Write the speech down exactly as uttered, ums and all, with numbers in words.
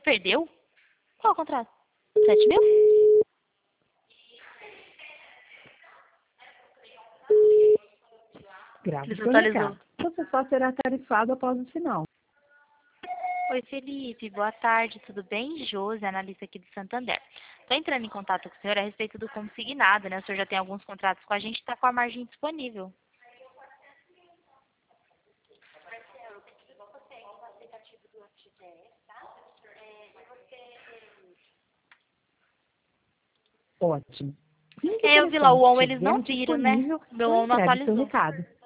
perdeu? Qual o contrato? Sete mil? Grave Ele seu atualizou. recado. Você só será tarifado após o sinal. Oi, Felipe. Boa tarde. Tudo bem? Josi, analista aqui do Santander. Estou entrando em contato com o senhor a respeito do consignado, né? O senhor já tem alguns contratos com a gente e está com a margem disponível. Ótimo. Assim que o É, eu vi lá, o telefone on eles estiver não viram, né? disponível, Meu eu on não entrego seu atualizou. recado.